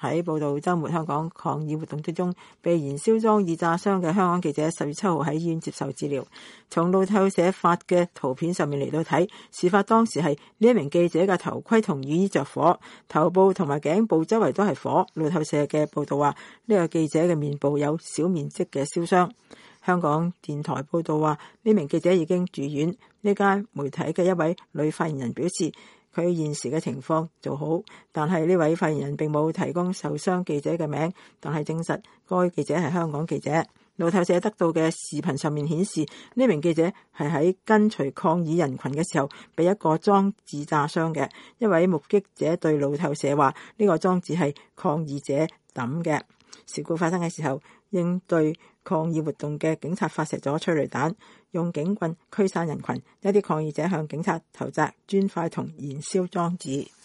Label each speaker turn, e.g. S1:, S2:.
S1: 喺報道週末香港抗議活動之中被燃燒裝置炸傷嘅香港記者10月7號喺醫院接受治療。從路透社發嘅圖片上面嚟到睇，事發當時係呢一名記者嘅頭盔同雨衣着火，頭部同埋頸部周圍都係火。路透社嘅報道話，呢個記者嘅面部有小面積嘅燒傷。香港電台報道話，呢名記者已經住院。呢間媒體嘅一位女發言人表示，佢現時嘅情況仲好，但係呢位發言人並冇提供受傷記者嘅名，但係證實該記者係香港記者。路透社得到嘅視頻上面顯示，呢名記者係喺跟隨抗議人群嘅時候被一個裝置炸傷嘅。一位目擊者對路透社話，呢個裝置係抗議者抌嘅。事故發生嘅時候，應對抗議活動嘅警察發射咗催淚彈，用警棍驅散人群。一啲抗議者向警察投擲磚塊同燃燒裝置。